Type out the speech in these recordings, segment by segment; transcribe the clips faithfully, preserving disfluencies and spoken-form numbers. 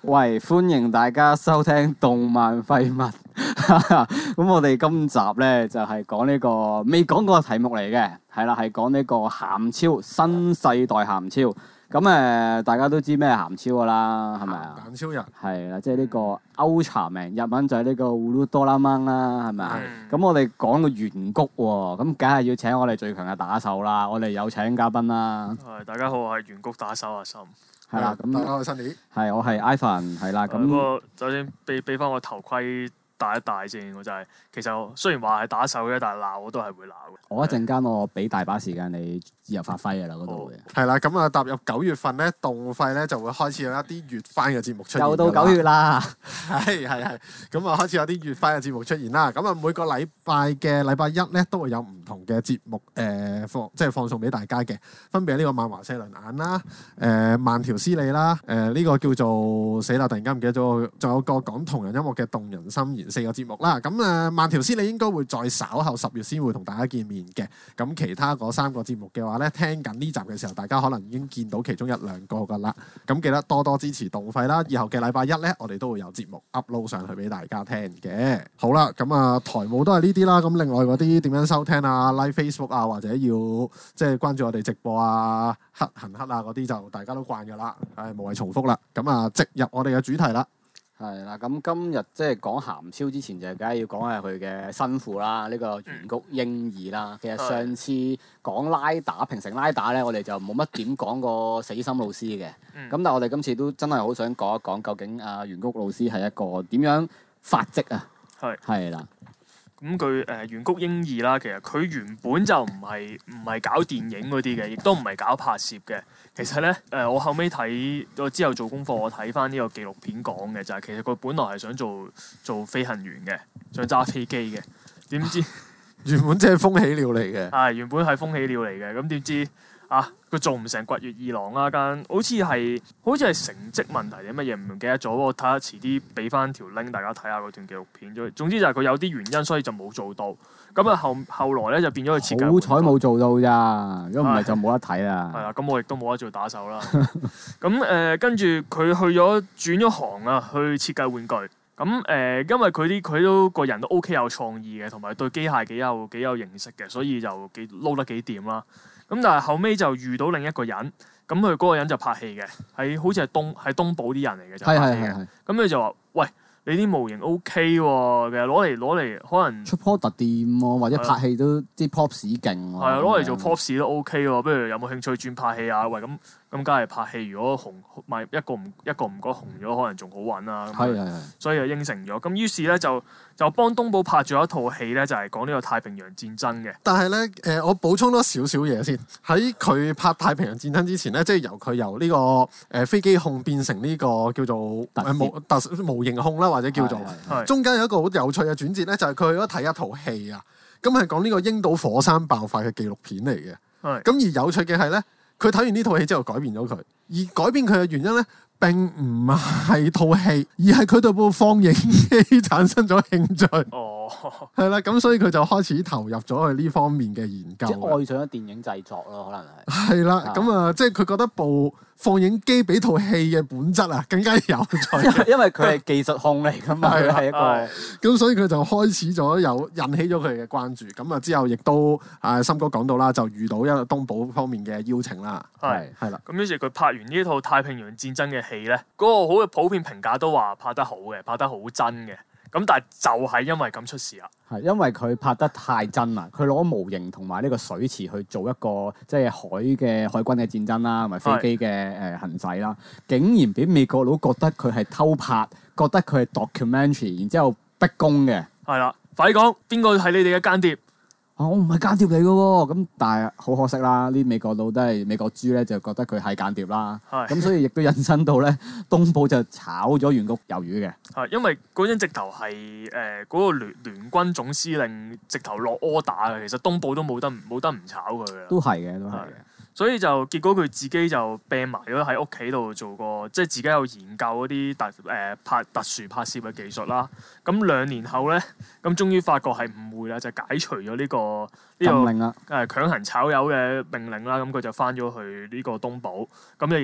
喂，歡迎大家收聽動漫廢物。咁我哋今集咧就係講呢個未講過嘅題目嚟嘅，係啦，係講呢個鹹超新世代鹹超。咁誒、呃，大家都知咩鹹超噶啦，係咪啊？ 鹹蛋超人係啦，即係呢個 Ultraman，日文就係呢個烏魯多拉芒啦，係咪啊？咁、嗯、我哋講到圓谷喎，咁梗係要請我哋最強嘅打手啦。我哋有請嘉賓啦。 係，大家好，我係圓谷打手阿心。 係啦，咁大家好，我係 Sunny。 係，我係 Ivan，係啦，咁。 不過首先俾俾翻我頭盔戴一戴先，我就係、是、其實雖然話係打手嘅，但係鬧我都係會鬧嘅。 我一陣間我俾大把時間你自由發揮嘅啦，嗰度嘅。 係啦，咁啊踏入九月份咧，動廢咧就會開始有一啲月番嘅節目出現。 又到九月啦， 係係係，咁啊開始有啲月番嘅節目出現啦。咁啊每個禮拜嘅禮拜一咧都會有唔同嘅節目誒、呃、放，即係放送俾大家嘅，分別係呢個漫華四輪眼啦，誒、呃、慢條斯理啦，誒、呃、呢、這個叫做死啦，突然間唔記得咗，仲有個講同人音樂嘅動人心弦四個節目啦。咁啊慢條斯理應該會再稍後十月先會同大家見面嘅。咁其他嗰三個節目嘅話咧，聽緊呢集嘅時候，大家可能已經見到其中一兩個噶啦。咁記得多多支持動廢啦。以後嘅禮拜一咧，我哋都會有節目 upload 上去俾大家聽嘅。好啦，咁啊台務都係呢啲啦。咁另外嗰啲點樣收聽啊、like Facebook 啊，或者要即係關注我哋直播啊、黑行黑啊嗰啲，就大家都慣噶啦。誒，無謂重複啦。咁啊，直入我哋嘅主題啦。 係啦，咁今日即係講鹹超之前，就梗係要講下佢嘅新婦啦，呢、這個圓谷英二啦。其實上次講拉打平成拉打咧，我哋就冇乜點講過死心老師嘅。咁、嗯、但係我哋今次都真係好想講一講，究竟阿圓谷老師係一個點樣發跡啊？係係啦。 咁佢誒圓谷英二啦，其實佢原本就唔係唔係搞電影嗰啲嘅，亦都唔係搞拍攝嘅。其實咧誒、呃，我後尾睇我之後做功課，我睇翻呢個紀錄片講嘅就係、是、其實佢本來係想做做飛行員嘅，想揸飛機嘅。點知原本即係風起鳥嚟嘅。 係原本係風起鳥嚟嘅，咁點知啊佢做唔成掘月二郎啦，間好似係好似係成績問題定乜嘢唔記得咗。我睇下遲啲俾翻條 link 大家睇下嗰段紀錄片。總之就係佢有啲原因，所以就冇做到。咁啊後後來咧就變咗佢設計。好彩冇做到咋，如果唔係就冇得睇啦。 係啦，咁我亦都冇得做打手啦。咁誒跟住佢去咗轉咗行啊，去設計玩具。咁誒、呃，因為佢啲佢都個人都 OK 有創意嘅，同埋對機械幾有幾有認識嘅，所以就幾撈得幾掂啦。咁但係後尾就遇到另一個人，咁佢嗰個人就拍戲嘅，喺好似係東係東寶啲人嚟嘅，就拍戲嘅。咁佢就話：喂，你啲模型 OK 喎，其實攞嚟攞嚟可能出 product 掂喎，或者拍戲都啲 props 勁喎。係啊，攞嚟做 props 都 OK 喎。不如有冇興趣轉拍戲啊？喂，咁咁梗係拍戲。如果紅咪一個唔一個唔覺紅咗，可能仲好揾啊。 係係係。 所以就應承咗。咁於是咧就就幫東寶拍咗一套戲咧，就係講呢個太平洋戰爭嘅。 但係咧，誒我補充多少少嘢先。喺佢拍太平洋戰爭之前咧，即係由佢由呢個誒飛機控變成呢個叫做誒模特模型控啦，或者叫做中間有一個好有趣嘅轉折咧，就係佢去咗睇一套戲啊。咁係講呢個櫻島火山爆發嘅紀錄片嚟嘅。係。咁而有趣嘅係咧，佢睇完呢套戲之後改變咗佢，而改變佢嘅原因咧，並唔係套戲，而係佢對部放映機產生咗興趣。哦，係啦，咁所以佢就開始投入咗去呢方面嘅研究。 即係愛上咗電影製作咯，可能係。 係啦，咁啊，即係佢覺得部放映機比套戲嘅本質啊更加有趣。 因為佢係技術控嚟㗎嘛，佢係一個。 咁所以佢就開始咗有引起咗佢嘅關注。咁啊之後亦都啊森哥講到啦，就遇到一個東寶方面嘅邀請啦。係係啦。 咁於是佢拍完呢套太平洋戰爭嘅戲咧，嗰、那個好嘅普遍評價都話拍得好嘅，拍得好真嘅。咁但係就係因為咁出事啦， 係因為佢拍得太真啦，佢攞模型同埋呢個水池去做一個即係海嘅海軍嘅戰爭啦，同埋飛機嘅誒行駛啦，竟然俾美國佬覺得佢係偷拍，覺得佢係 documentary， 然之後逼供嘅。係啦， 快啲講邊個係你哋嘅間諜？ 啊、我唔係間諜嚟嘅喎，咁但係好可惜啦，呢美國佬都係美國豬咧，就覺得佢係間諜啦。咁所以亦都引申到咧，東寶就炒咗圓谷魷魚嘅。 係因為嗰陣直頭係誒嗰個聯聯軍總司令直頭落 order 嘅，其實東寶都冇得冇得唔炒佢嘅。 都係嘅，都係嘅。 所以就結果佢自己就病埋咗喺屋企度做過，即係自己有研究嗰啲特誒、呃、拍特殊拍攝嘅技術啦。咁兩年後咧，咁終於發覺係誤會啦，就解除咗呢、呢個呢、呢個令啦， 誒強行炒魷嘅命令啦。咁佢就翻咗去呢個東寶，咁亦都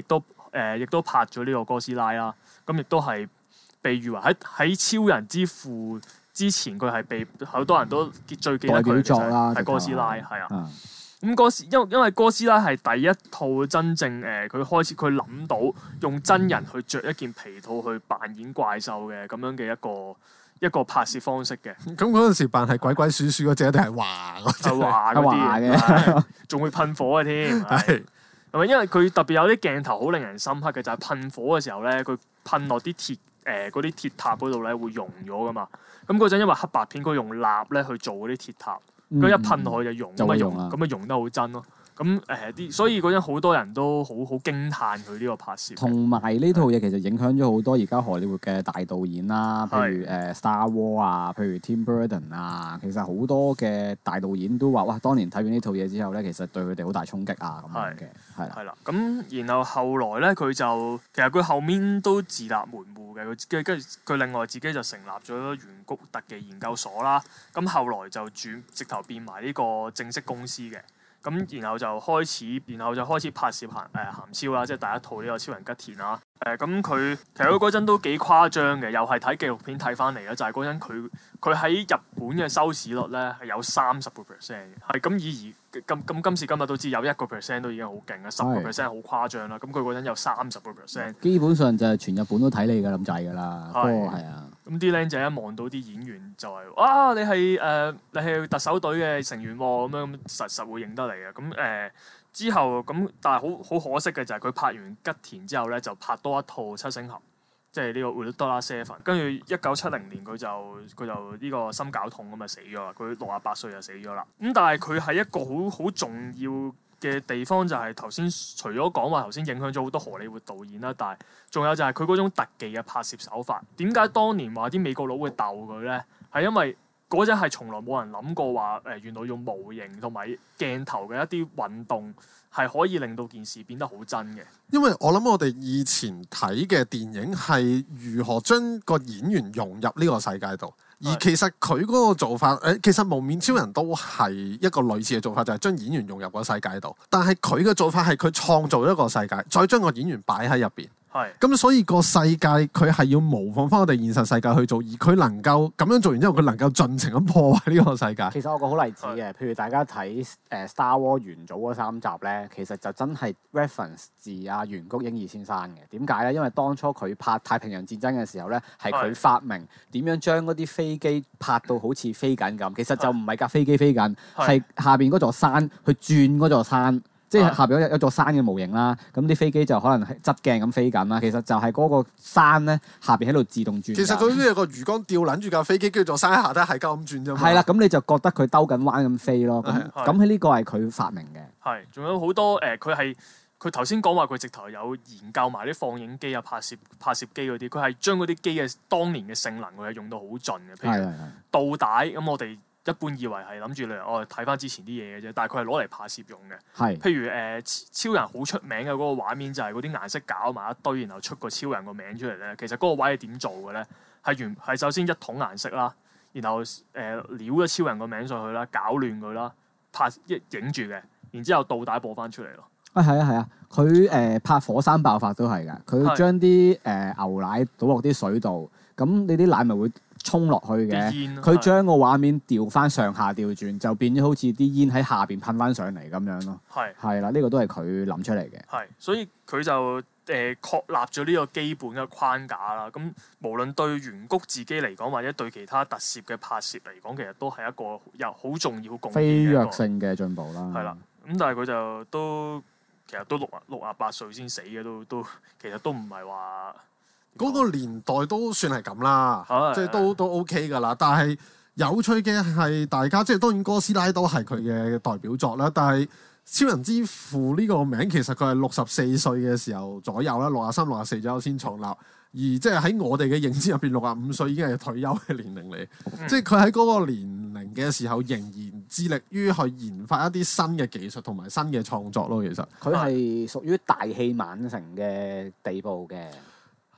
誒亦都拍咗呢個哥斯拉啦。咁亦都係被譽為喺喺超人之父之前，佢係被好多人都最記得佢嘅就係哥斯拉，係啊。咁哥斯因為因為哥斯拉係第一套真正誒佢、呃、開始佢諗到用真人去着一件皮套去扮演怪獸嘅咁樣嘅一個一個拍攝方式嘅。 咁嗰陣時扮係鬼鬼祟祟嗰隻，一定係華嗰隻， 係華嗰啲嘅，仲會噴火嘅添。係係咪因為佢特別有啲鏡頭好令人深刻嘅，就係、是、噴火嘅時候咧，佢噴落啲鐵誒嗰啲鐵塔嗰度咧會溶咗噶嘛。咁嗰陣因為黑白片，佢用蠟咧去做嗰啲鐵塔。咁、嗯、一噴落去就溶，咁啊溶，咁啊溶得好真咯。咁誒啲，所以嗰陣好多人都好好驚歎佢呢個拍攝。同埋呢套嘢其實影響咗好多而家荷里活嘅大導演啦，譬如誒、呃、Star Wars 啊，譬如 Tim Burton 啊，其實好多嘅大導演都話：哇！當年睇完呢套嘢之後咧，其實對佢哋好大衝擊啊咁樣嘅，係啦。係啦。咁然後後來咧，佢就其實佢後面都自立門戶嘅，佢跟跟住佢另外自己就成立咗圓谷特技研究所啦。咁後來就轉直頭變埋呢個正式公司嘅。咁然後就開始，然後就開始拍攝鹹誒鹹超啦，即係第一套呢個超人吉田啦。誒咁佢其實佢嗰陣都幾誇張嘅，又係睇紀錄片睇翻嚟嘅，就係嗰陣佢佢喺日本嘅收視率咧係有三十個 percent 嘅。係咁以而今咁今時今日都知有一個 percent 都已經好勁啦，十個 percent 好誇張啦。咁佢嗰陣有三十個 percent，基本上就係全日本都睇你㗎咁滯㗎啦。不過係啊。咁啲僆仔一望到啲演員就係、是，哇！你係誒、呃、你係特首隊嘅成員喎，咁樣咁實實會認得你嘅。咁誒、呃、之後咁，但係好好可惜嘅就係佢拍完吉田之後咧，就拍多一套七星俠，即係呢個《Ultra Seven》。跟住一九七零年佢就佢就呢個心絞痛咁啊死咗啦。佢六十八歲就死咗啦。咁但係佢係一個好好重要嘅地方，就係頭先除咗講話頭先影響咗好多荷里活導演啦，但係仲有就係佢嗰種特技嘅拍攝手法。點解當年話啲美國佬會鬥佢咧？係因為嗰陣係從來冇人諗過話誒、呃，原來用模型同埋鏡頭嘅一啲運動係可以令到件事變得好真嘅。因為我諗我哋以前睇嘅電影係如何將個演員融入呢個世界度。而其實佢嗰個做法，誒，其實幪面超人都係一個類似嘅做法，就係、是、將演員融入個世界度。但係佢嘅做法係佢創造一個世界，再將個演員擺喺入邊。係是。咁所以個世界佢係要模仿翻我哋現實世界去做，而佢能夠咁樣做完之後，佢能夠盡情咁破壞呢個世界。其實我個好例子嘅，譬如大家睇誒、呃、Star Wars 元祖嗰三集咧，其實就真係 reference 自阿原谷英二先生嘅。點解咧？因為當初佢拍太平洋戰爭嘅時候咧，係佢發明點樣將嗰啲飛機拍到好似飛緊咁。其實就唔係架飛機飛緊，係是下邊嗰座山去轉嗰座山。即係下邊有一座山嘅模型啦，咁啲飛機就可能係側鏡咁飛緊啦。其實就係嗰個山咧下邊喺度自動轉。其實佢都有個魚缸吊撚住架飛機，跟住座山喺下底係咁轉啫嘛。係啦，咁你就覺得佢兜緊彎咁飛咯。咁咁喺呢個係佢發明嘅。係，仲有好多誒，佢係佢頭先講話佢直頭有研究埋啲放映機啊、拍攝拍攝機嗰啲，佢係將嗰啲機嘅當年嘅性能佢係用到好盡嘅。譬如導帶咁，我哋一般以為係諗住你我睇翻之前啲嘢嘅啫，但係佢係攞嚟拍攝用嘅。係是，譬如誒、呃、超人好出名嘅嗰個畫面就係嗰啲顏色搞埋一堆，然後出個超人個名出嚟咧。其實嗰個位係點做嘅咧？係原係首先一桶顏色啦，然後誒撩咗超人個名上去啦，搞亂佢啦，拍一影住嘅，然之後倒帶播翻出嚟咯。啊係啊係啊，佢誒、呃、拍火山爆發都係㗎，佢將啲誒牛奶倒落啲水度，咁你啲奶咪會衝落去嘅，佢將個畫面調翻上下調轉，就變咗好似啲煙喺下邊噴翻上嚟咁樣咯。係係啦，呢、這個都係佢諗出嚟嘅。係，所以佢就誒、呃、確立咗呢個基本嘅框架啦。咁無論對原谷自己嚟講，或者對其他特攝嘅拍攝嚟講，其實都係一個有好重要、貢獻嘅飛躍性嘅進步啦。係啦，咁但係佢就都其實都六啊六啊八歲先死嘅，都都其實都唔係話。嗰個年代都算係咁啦，的即係都都 OK 㗎啦。但係有趣嘅係大家即係當然哥斯拉都係佢嘅代表作啦。但係超人之父呢個名其實佢係六十四歲嘅時候左右啦，六啊三、六啊四左右先創立。而即係喺我哋嘅認知入邊，六啊五歲已經係退休嘅年齡嚟。嗯、即係佢喺嗰個年齡嘅時候，仍然致力於去研發一啲新嘅技術同埋新嘅創作咯。其實佢係屬於大器晚成嘅地步嘅。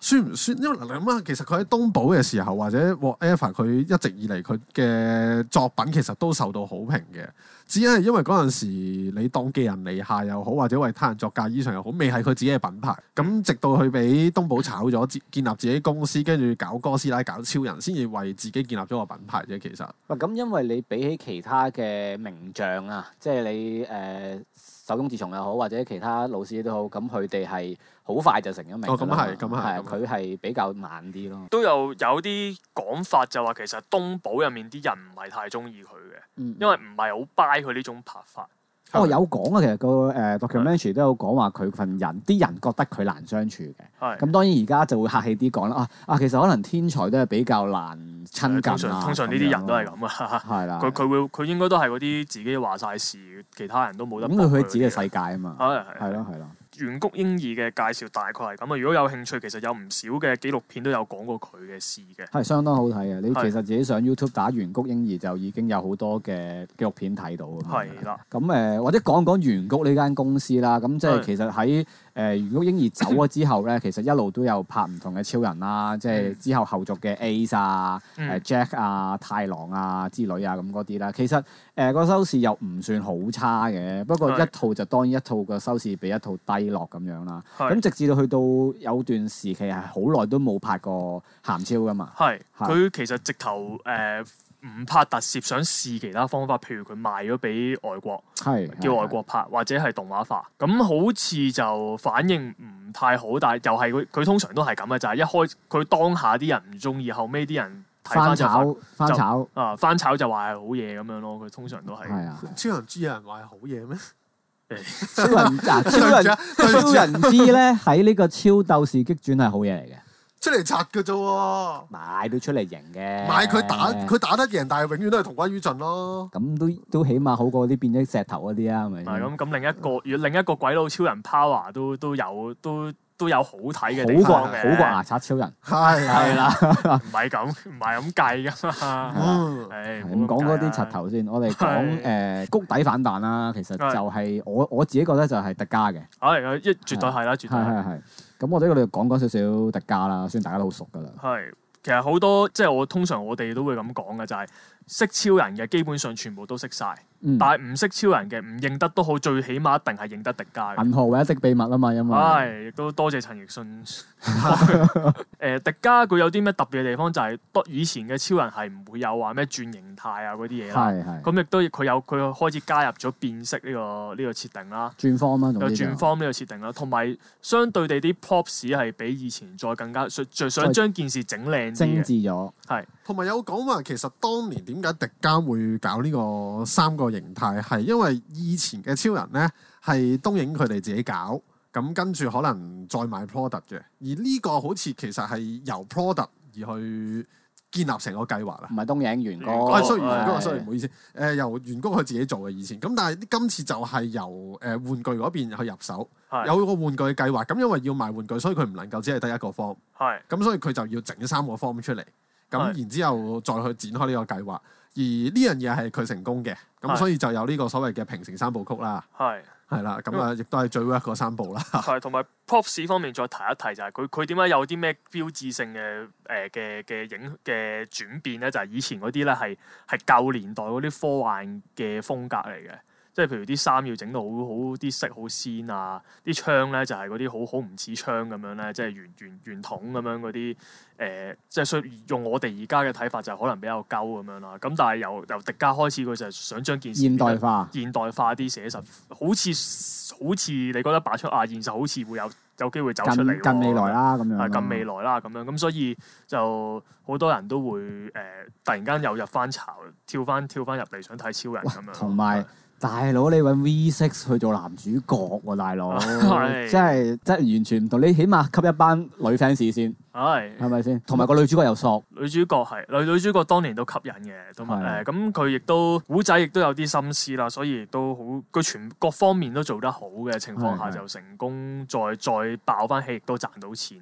算唔算？因為你諗下，其實佢喺東寶嘅時候，或者 whatever，佢一直以嚟佢嘅作品其實都受到好評嘅。只係因為嗰陣時你當寄人籬下又好，或者為他人作嫁衣裳又好，未係佢自己嘅品牌。咁直到佢俾東寶炒咗，建立自己公司，跟住搞哥斯拉、搞超人，先至為自己建立咗個品牌啫。其實， 喂，咁因為你比起其他嘅名將啊，即係你誒、呃、手塚治虫又好，或者其他老師都好，咁佢哋係好快就成咗名。 哦，咁係，咁係， 係佢係比較慢啲咯。 都有有啲講法就話其實東寶入面啲人唔係太中意佢嘅， 嗯、 因為唔係好 buy 佢呢種拍法。 哦，有講啊，其實個誒 documentary 都有講話佢份人，啲人覺得佢難相處嘅。 係。 咁當然而家就會客氣啲講啦。啊啊，其實可能天才都係比較難親近啊。 通常呢啲人都係咁啊。 係啦。 佢佢會佢應該都係嗰啲自己話晒事，其他人都冇得。 咁佢佢自己嘅世界啊嘛。 係係。 係咯係咯。 原谷英義嘅介紹大概係咁啊！如果有興趣，其實有唔少嘅紀錄片都有講過佢嘅事嘅。 係相當好睇嘅，你其係實自己上 YouTube 打原谷英義就已經有好多嘅紀錄片睇到。 係啦。 咁誒，或者講講原谷呢間公司啦。咁即係其實喺誒原谷英義走咗之後咧，其實一路都有拍唔同嘅超人啦，即係之後後續嘅 Ace 啊、誒 Jack 啊、太郎啊之類啊咁嗰啲啦。其實誒個收視又唔算好差嘅，不過一套就當然一套個收視比一套低落咁樣啦。咁直至到去到有段時期係好耐都冇拍過鹹超噶嘛。係佢其實直頭誒唔拍特攝，想試其他方法，譬如佢賣咗俾外國，叫外國拍或者係動畫化。咁好似就反應唔太好，但係又係佢佢通常都係咁嘅，就係、是、一開佢當下啲人唔中意，後尾啲人睇翻就翻炒翻炒啊翻炒就話係好嘢咁樣咯。佢通常都係。 係啊。 超人知有人話係好嘢咩？ 超人啊！超人超人知咧喺呢個超鬥士激傳係好嘢嚟嘅， 出嚟拆嘅啫喎， 買都出嚟贏嘅， 買佢打佢打得贏，但係永遠都係同歸於盡咯。 咁都都起碼好過啲變咗石頭嗰啲啊，係咪？ 係咁咁另一個，如果另一個鬼佬超人 Power 都都有都都有好睇嘅地方嘅， 好過好過牙刷超人， 係係啦， 唔係咁唔係咁計㗎嘛。 嗯， 唔講嗰啲柒頭先，我哋講誒谷底反彈啦。其實就係我我自己覺得就係迪迦嘅， 係一絕對係啦，絕對係係係。咁我哋我哋講講少少迪迦啦，雖然大家都好熟㗎啦。 係，其實好多即係我通常我哋都會咁講嘅，就係識超人嘅基本上全部都識晒。 嗯、 但係唔識超人嘅唔認得都好，最起碼一定係認得迪迦嘅。 銀河唯一的秘密啊嘛，因為係亦都多謝陳奕迅。誒、呃，迪迦佢有啲咩特別嘅地方就係、多，以前嘅超人係唔會有話咩轉形態啊嗰啲嘢啦。 係係。 咁亦都佢有佢開始加入咗變色呢、呢個呢、呢個設定啦。 轉方啦， 有轉方呢個設定啦，同埋相對地啲 props 係比以前再更加想想將件事整靚啲精緻咗。 係。 同埋有講話，其實當年點解迪迦會搞呢個三個形態，係因為以前嘅超人咧係東映佢哋自己搞，咁跟住可能再賣 product 嘅，而呢個好似其實係由 product 而去建立成個計劃啦。 唔係東映員工， 啊，sorry 員工，sorry 唔好意思，誒、呃、由員工佢自己做嘅以前，咁但係今次就係由誒、呃、玩具嗰邊去入手，有個玩具嘅計劃，咁因為要賣玩具，所以佢唔能夠只係得一個 form，係，咁所以佢就要整三個 form 出嚟。咁然之後再去展開呢個計劃，而呢樣嘢係佢成功嘅，咁所以就有呢個所謂嘅平成三部曲啦。係係啦，咁啊亦都係最 work 嗰三部啦。係同埋 props 方面再提一提就係佢佢點解有啲咩標誌性嘅誒嘅嘅影嘅轉變咧？就係、是、以前嗰啲咧係係舊年代嗰啲科幻嘅風格嚟嘅。即係譬如啲衫要整到好好啲色好鮮啊，啲槍咧就係嗰啲好好唔似槍咁樣咧，即係圓圓圓筒咁樣嗰啲誒，即係需用我哋而家嘅睇法就可能比較鳩咁樣啦。咁但係由由迪迦開始，佢就係想將件事現代化、 現代化啲寫實，好似好似你覺得擺出啊現實好似會有有機會走出嚟近未來啦咁樣， 係近未來啦咁樣，咁所以就好多人都會誒、呃、突然間又入翻巢，跳翻跳翻入嚟想睇超人咁樣， 同埋。大佬，你揾 V 六 去做男主角喎、啊，大佬，即係即係完全唔同。你起碼吸一班女 fans 先，係係咪先？同埋個女主角又索， 女主角係女女主角當年都吸引嘅，同埋誒咁佢亦都古仔亦都有啲心思啦，所以亦都好佢全各方面都做得好嘅情況下，就成功再再爆翻戲，亦都賺到錢啦。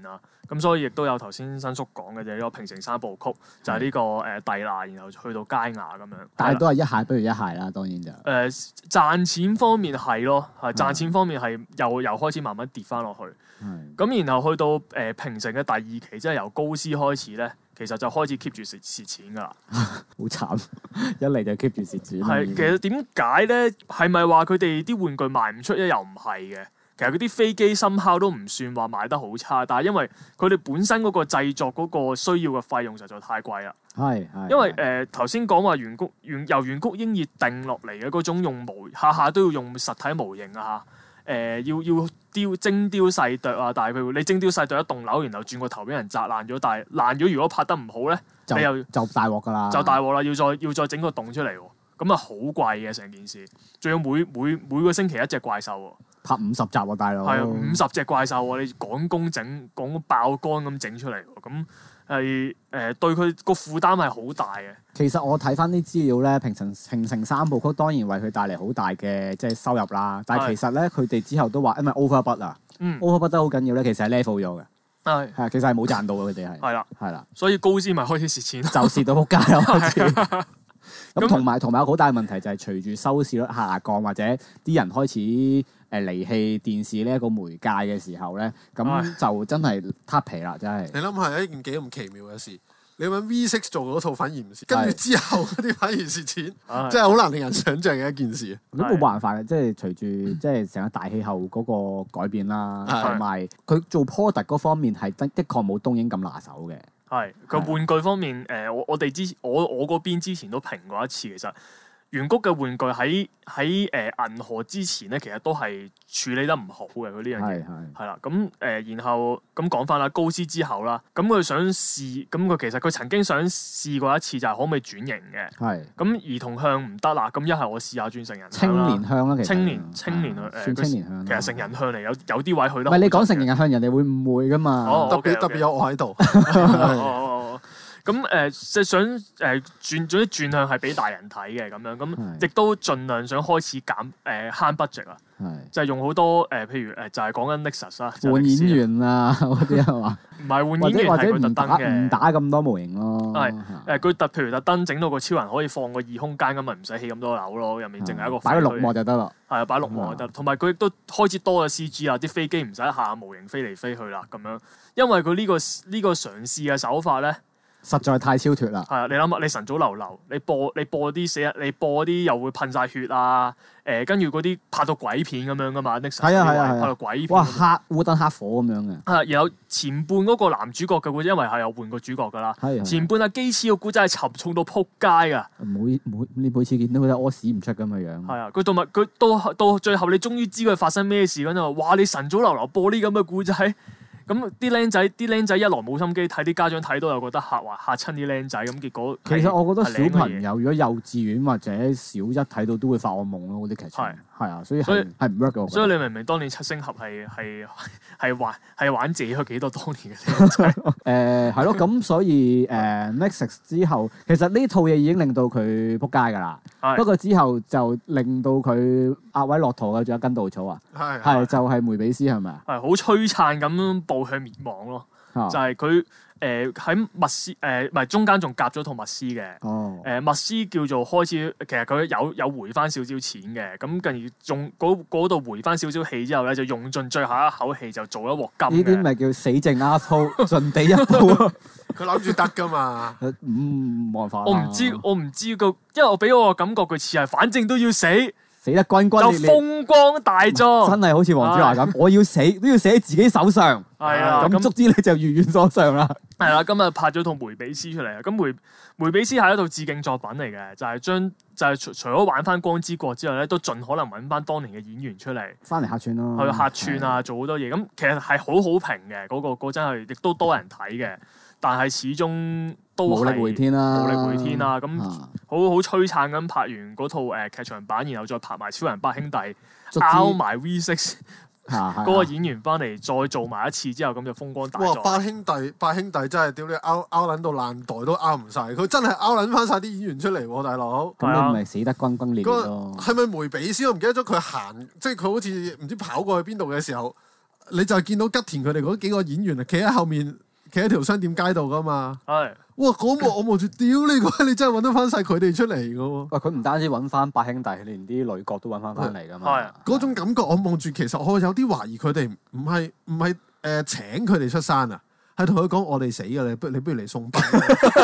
咁所以亦都有頭先新叔講嘅就係呢個平成三部曲，就係、是、呢、這個誒帝娜，然後去到佳雅咁樣。 但係都係一蟹不如一蟹啦，當然就誒、 呃、賺錢方面係咯，係賺錢方面係又又開始慢慢跌翻落去。咁係然後去到誒、呃、平成嘅第二期，即係由高斯開始咧，其實就開始 keep 住蝕蝕錢㗎啦。 好慘，一嚟就 keep 住蝕錢。 係其實點解咧？係咪話佢哋啲玩具賣唔出咧？又唔係嘅。其實嗰啲飛機深烤都唔算話賣得好差，但係因為佢哋本身嗰個製作嗰個需要嘅費用實在太貴啦。 係係。 因為誒頭先講話圓谷圓由圓谷英業定落嚟嘅嗰種用模下下都要用實體模型啊嚇，誒、呃、要要雕精雕細琢啊，但係譬如你精雕細琢一棟樓，然後轉個頭俾人砸爛咗，但係爛咗如果拍得唔好咧， 就你又就大鑊㗎啦。 就大鑊啦，要再要再整個洞出嚟喎，咁啊好貴嘅成件事，仲要每每每個星期一隻怪獸喎。 拍五十集喎，大佬。 係啊，五十隻怪獸喎，你趕工整，趕爆肝咁整出嚟喎，咁係誒對佢個負擔係好大嘅。 其實我睇翻啲資料咧，平成平成三部曲當然為佢帶嚟好大嘅即係收入啦。但係其實咧，佢哋之後都話，因為 overbud 啊、 嗯、 ，overbud 得好緊要咧，其實係 level 咗嘅。 係係，其實係冇賺到嘅，佢哋係。 係啦， 係啦， 所以高斯咪開始蝕錢， 就蝕到仆街咯開始。 咁咁同埋同埋有好大嘅問題就係隨住收視率下降或者啲人開始誒離棄電視呢一個媒介嘅時候咧，咁就真係撻皮啦，真係。 你諗下係一件幾咁奇妙嘅事。你揾 V 六做嗰套反而唔蝕，跟住之後嗰啲反而蝕錢，真係好難令人想像嘅一件事。 咁冇辦法嘅，即係隨住即係成個大氣候嗰個改變啦，同埋佢做 product 嗰方面係的的確冇東映咁拿手嘅。 係佢玩具方面，誒、呃、我我哋之前我我嗰邊之前都評過一次，其實圓谷嘅玩具喺喺誒銀河之前咧，其實都係處理得唔好嘅，佢呢樣嘢係啦。咁誒、呃，然後咁講翻啦，高斯之後啦，咁佢想試，咁佢其實佢曾經想試過一次，就係可唔可以轉型嘅。係咁兒童向唔得啦，咁一係我試下轉成人向青年向啦，其實青年青年誒， 算青年向。 其實成人向嚟有有啲位去得。 唔係你講成人向，人哋會誤會噶嘛？ 哦、 特別 okay, okay. 特別有我喺度。 咁誒，即係想誒轉，總之轉向係俾大人睇嘅咁樣，咁亦都盡量想開始減誒慳 budget 啊，就係用好多誒，譬如誒就係講緊 Nexus 啦， 換演員啊嗰啲係嘛？ 唔係換演員， 或者或者唔打嘅， 唔打咁多模型咯。係誒，佢特譬如特登整到個超人可以放個異空間咁，咪唔使起咁多樓咯，入面淨係一個擺個綠幕就得啦。 係啊，擺綠幕就得，同埋佢亦都開始多咗 C G 啊，啲飛機唔使下模型飛嚟飛去啦咁樣，因為佢呢個呢個嘗試嘅手法咧。 實在太超脫啦！ 係啊，你諗下，你晨早流流，你播你播啲死，你播啲又會噴晒血啊！誒，跟住嗰啲拍到鬼片咁樣噶嘛 Nexus 係啊係啊， 拍到鬼片。 哇！黑烏燈黑火咁樣嘅。 係，然後前半嗰個男主角嘅故事，因為係有換過主角噶啦。 係。前半阿基斯個故仔係沉重到撲街噶。 每每你每次見到佢都屙屎唔出咁嘅樣。 係啊，佢同埋佢到到最後，你終於知佢發生咩事嗰陣，哇！你晨早流流播啲咁嘅故仔。咁啲僆仔，啲僆仔一來冇心機睇，啲家長睇到又覺得嚇話嚇親啲僆仔，咁結果其實我覺得小朋友如果幼稚園或者小一睇到都會發噩夢咯，嗰啲劇情係係啊，所以係係唔 work 嘅。 所以你明唔明當年七星俠係係係玩係玩借咗幾多當年嘅僆仔？ 誒係咯，咁所以誒 Nexus 之後，其實呢套嘢已經令到佢撲街㗎啦。不過之後就令到佢壓位落圖嘅，仲有根稻草啊，係係就係梅比斯係咪啊？ 係好璀璨咁步向滅亡咯，就係佢誒喺密斯誒唔係中間仲夾咗套密斯嘅，誒密斯叫做開始，其實佢有有回翻少少錢嘅，咁跟住仲嗰度回翻少少氣之後咧，就用盡最後一口氣就做一鑊金。呢啲咪叫死剩阿鋪盡地一鋪。 佢諗住得噶嘛？ 嗯，冇辦法。 我唔知，我唔知個，因為我俾我個感覺佢似係，反正都要死， 死得轟轟烈烈， 就風光大作。 真係好似黃子華咁，我要死都要死喺自己手上。 係啊， 咁足之你就如願所償啦。 係啦，今日拍咗套梅比斯出嚟啊！咁梅梅比斯係一套致敬作品嚟嘅，就係將就係除除咗玩翻光之國之外咧，都盡可能揾翻當年嘅演員出嚟， 翻嚟客串咯， 去客串啊，做好多嘢。咁其實係好好評嘅，嗰個嗰真係亦都多人睇嘅。但係始終都係無力回天啦， 無力回天啦。咁好好璀璨咁拍完嗰套誒劇場版，然後再拍埋超人八兄弟，拗埋 V 六 嗰個演員翻嚟，再做埋一次之後，咁就風光大作。 哇！八兄弟八兄弟真係屌你拗拗撚到爛袋都拗唔晒，佢真係拗撚翻晒啲演員出嚟喎，大佬。 咁你咪死得轟轟烈烈咯。 係咪梅比斯？我唔記得咗佢行，即係佢好似唔知跑過去邊度嘅時候。 你就係見到吉田佢哋嗰幾個演員啊，企喺後面，企喺條商店街度噶嘛。係。哇！嗰幕我望住，屌你個，你真係揾得翻晒佢哋出嚟嘅喎。 喂，佢唔單止揾翻八兄弟，連啲女角都揾翻翻嚟噶嘛。 係。 嗰種感覺，我望住，其實我有啲懷疑佢哋唔係唔係誒請佢哋出山啊。係同佢講我哋死㗎，你不你不如嚟送殯。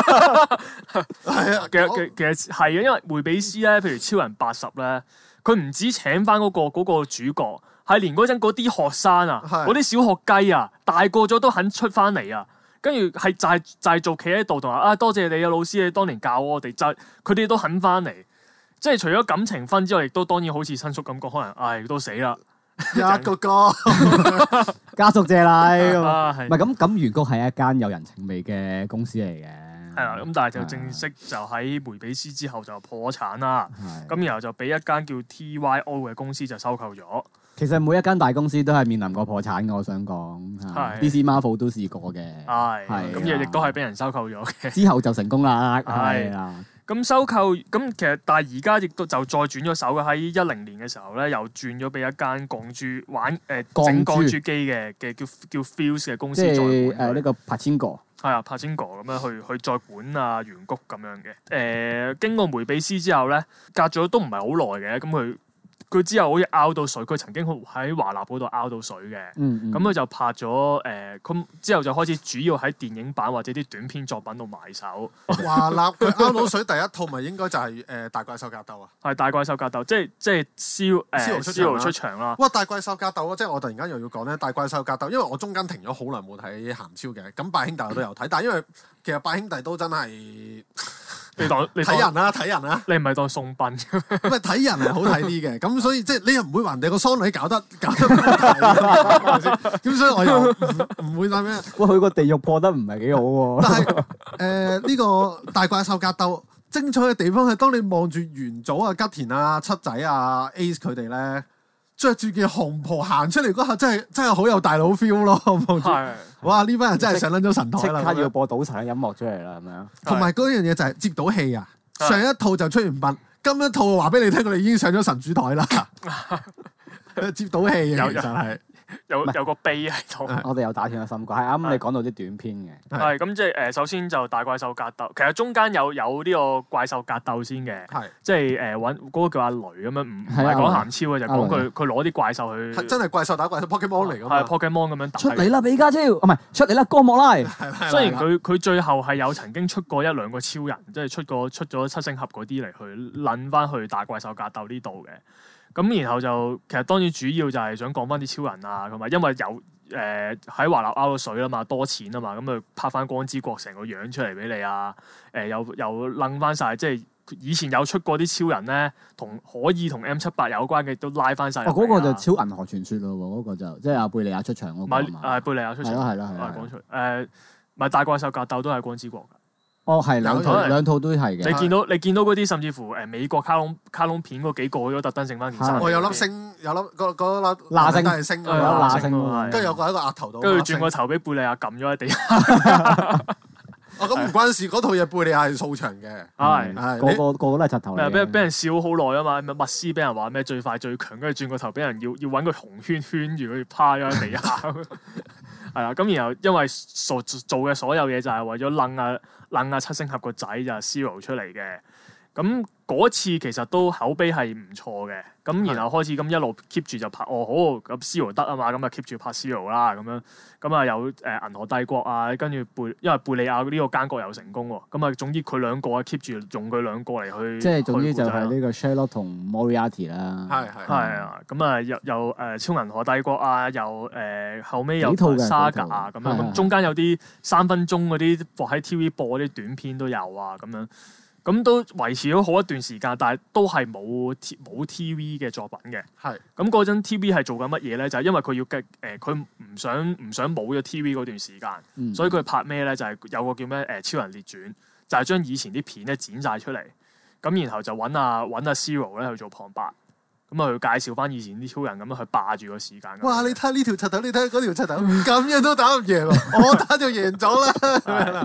係啊， 其實其其實係嘅，因為梅比斯咧，譬如超人八十咧，佢唔止請翻嗰個嗰個主角，係連嗰陣嗰啲學生啊，嗰啲小學雞啊，大個咗都肯出翻嚟啊。跟住係就係就係做企喺度同話啊，多謝你啊老師，你當年教我哋，就佢哋都肯翻嚟。即係除咗感情分之外，亦都當然好似親叔咁講，可能唉都死啦。 一個個家屬謝禮， 啊唔係咁咁，圓谷係一間有人情味嘅公司嚟嘅。 係啦，咁但係就正式就喺梅比斯之後就破產啦。咁然後就俾一間叫 T Y O 嘅公司就收購咗。 其實每一間大公司都係面臨過破產嘅，我想講。D C Marvel 都試過嘅。 係。咁亦亦都係俾人收購咗嘅。 之後就成功啦。係啦。 咁收購咁其實，但係而家亦都就再轉咗手嘅，喺一零年嘅時候咧，又轉咗俾一間鋼珠玩誒、呃、整鋼珠機嘅嘅叫叫 Fuse 嘅公司再管。 即係誒呢個柏千哥。 係啊，柏千哥咁樣去去再管啊圓谷咁樣嘅。誒、呃、經過梅比斯之後咧，隔咗都唔係好耐嘅，咁佢。佢之後好似拗到水，佢曾經喺華納嗰度拗到水嘅，咁佢、 嗯嗯、 就拍咗誒，咁、呃、之後就開始主要喺電影版或者啲短篇作品度埋手。 華納佢拗到水第一套咪應該就係、是、誒、呃、大怪獸格鬥啊？ 係大怪獸格鬥，即係即係燒誒燒出場啦。 哇！大怪獸格鬥啊！即係我突然間又要講咧，大怪獸格鬥，因為我中間停咗好耐冇睇鹹超嘅，咁八兄弟我都有睇，但係因為其實八兄弟都真係。 你當你睇人啦，睇人啦， 你唔係當送殯， 唔係睇人係好睇啲嘅，咁所以即係你又唔會話人哋個喪禮搞得搞得唔好睇，咁所以我又唔唔會諗咩。 喂，佢個地獄破得唔係幾好喎。 但係誒呢個大怪獸格鬥精彩嘅地方係當你望住元祖啊、吉田啊、七仔啊、Ace 佢哋咧，着住件紅袍行出嚟嗰下，真係真係好有大佬 feel 咯。係，哇！呢班人真係上撚咗神台啦， 即刻要播賭神嘅音樂出嚟啦，係咪啊？ 同埋嗰樣嘢就係接到戲啊！上一套就出完殯，今一套話俾你聽，佢哋已經上咗神主台啦。接到戲嘅其實係。 有有個碑喺度， 我哋又打斷咗心掛。係啱啱你講到啲短篇嘅， 係咁即係誒，首先就大怪獸格鬥，其實中間有有呢個怪獸格鬥先嘅，係即係誒揾嗰個叫阿雷咁樣，唔唔係講鹹超嘅，就講佢佢攞啲怪獸去， 真係怪獸打怪獸 Pokemon 嚟㗎嘛， 係 Pokemon 咁樣打出嚟啦，比卡超，唔係出嚟啦，哥莫拉。 雖然佢佢最後係有曾經出過一兩個超人，即係出過出咗七星俠嗰啲嚟去撚翻去大怪獸格鬥呢度嘅。咁然後就其實當然主要就係想講翻啲超人啊，同埋因為有誒喺華納拗到水啊嘛，多錢啊嘛，咁就拍翻光之國成個樣出嚟俾你啊！誒、呃、又又掕翻晒，即係以前有出過啲超人咧，同可以同 M 七八有關嘅都拉翻晒。 哦，嗰、那個就超銀河傳說咯喎，嗰、那個就即係阿貝利亞出場嗰、那個。 唔係誒貝利亞出場。係咯係咯係咯。講出誒，唔係大怪獸格鬥都係光之國㗎。 哦，係兩套兩套都係嘅。 你見到你見到嗰啲甚至乎誒美國卡通卡通片嗰幾個都特登整翻件衫。 我有粒星，有粒嗰嗰粒蠟星， 都係星， 有蠟星， 跟住有個喺個額頭度。 跟住轉個頭俾貝利亞撳咗喺地下。 哦，咁唔關事，嗰套嘢貝利亞係掃場嘅。 係係個個個個都係柒頭嚟。 俾俾人笑好耐啊嘛！密斯俾人話咩最快最強，跟住轉個頭俾人要要揾個紅圈圈住佢趴咗喺地下。係啦，咁然後因為所做嘅所有嘢就係為咗掕啊掕啊七星俠個仔就係 Zero 出嚟嘅，咁嗰次其實都口碑係唔錯嘅，咁然後開始咁一路 keep 住就拍哦好咁 Zero 得啊嘛，咁啊 keep 住拍 Zero 啦咁樣，咁啊有誒銀河帝國啊，跟住貝因為貝利亞呢個奸角又成功喎，咁啊總之佢兩個啊 keep 住用佢兩個嚟去， 即係總之就係呢個 Sherlock 同 Moriarty 啦， 係係係啊，咁啊又又誒超銀河帝國啊，又誒後尾有 Saga 啊咁樣，咁中間有啲三分鐘嗰啲播喺 T V 播嗰啲短片都有啊咁樣。咁都維持咗好一段時間，但係都係冇冇 T V 嘅作品嘅。係咁嗰陣 T V 係做緊乜嘢咧？就係、是、因為佢要嘅誒，佢、呃、唔想唔想冇咗 T V 嗰段時間，嗯、所以佢拍咩咧？就係、是、有個叫咩誒、呃《超人列傳》，就係、是、將以前啲片咧剪晒出嚟，咁然後就揾阿揾阿 Zero 咧去做旁白，咁啊去介紹翻以前啲超人咁樣去霸住個時間。 哇！你睇呢條柒頭，你睇嗰條柒頭，咁樣都打唔贏喎，我打就贏咗啦。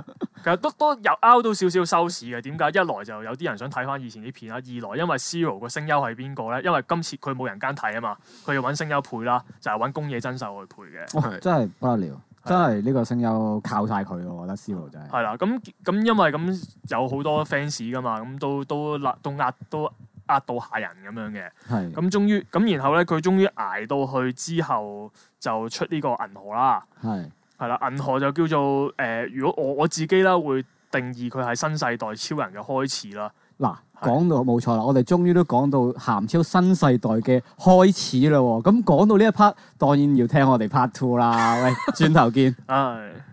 其實都都有拗到少少收視嘅。點解？一來就有啲人想睇翻以前啲片啦，二來因為 Zero 個聲優係邊個咧？因為今次佢冇人間睇啊嘛，佢要揾聲優配啦，就係揾宮野真守去配嘅。 哦，真係不得了，真係呢個聲優靠晒佢喎，我覺得 Zero 真係。 係啦，咁咁因為咁有好多 fans 噶嘛，咁都都壓都壓都壓到下人咁樣嘅。 係。 咁終於咁，然後咧佢終於捱到去之後就出呢個銀河啦。 係。 係啦，銀河就叫做誒、呃，如果我我自己啦，會定義佢係新世代超人嘅開始啦。 嗱，講到冇錯啦，我哋終於都講到鹹超新世代嘅開始啦喎。咁講到呢一 part，當然要聽我哋 part two 啦。喂，轉頭見。 唉。